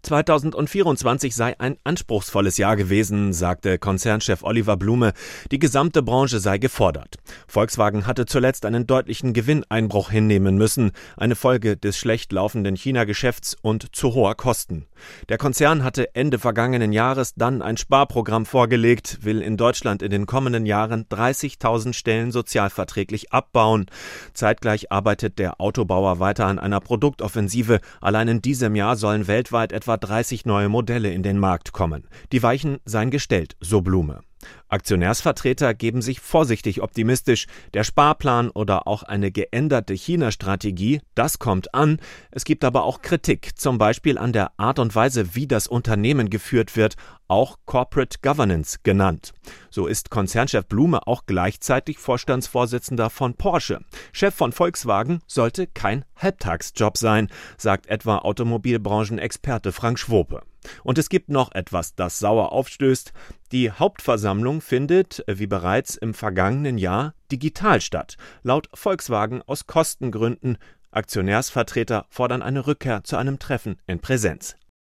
2024 sei ein anspruchsvolles Jahr gewesen, sagte Konzernchef Oliver Blume. Die gesamte Branche sei gefordert. Volkswagen hatte zuletzt einen deutlichen Gewinneinbruch hinnehmen müssen, eine Folge des schlecht laufenden China-Geschäfts und zu hoher Kosten. Der Konzern hatte Ende vergangenen Jahres dann ein Sparprogramm vorgelegt, will in Deutschland in den kommenden Jahren 30.000 Stellen sozialverträglich abbauen. Zeitgleich arbeitet der Autobauer weiter an einer Produktoffensive. Allein in diesem Jahr sollen weltweit etwa 30 neue Modelle in den Markt kommen. Die Weichen seien gestellt, so Blume. Aktionärsvertreter geben sich vorsichtig optimistisch. Der Sparplan oder auch eine geänderte China-Strategie, das kommt an. Es gibt aber auch Kritik, zum Beispiel an der Art und Weise, wie das Unternehmen geführt wird, auch Corporate Governance genannt. So ist Konzernchef Blume auch gleichzeitig Vorstandsvorsitzender von Porsche. Chef von Volkswagen sollte kein Halbtagsjob sein, sagt etwa Automobilbranchenexperte Frank Schwope. Und es gibt noch etwas, das sauer aufstößt. Die Hauptversammlung findet, wie bereits im vergangenen Jahr, digital statt. Laut Volkswagen aus Kostengründen. Aktionärsvertreter fordern eine Rückkehr zu einem Treffen in Präsenz.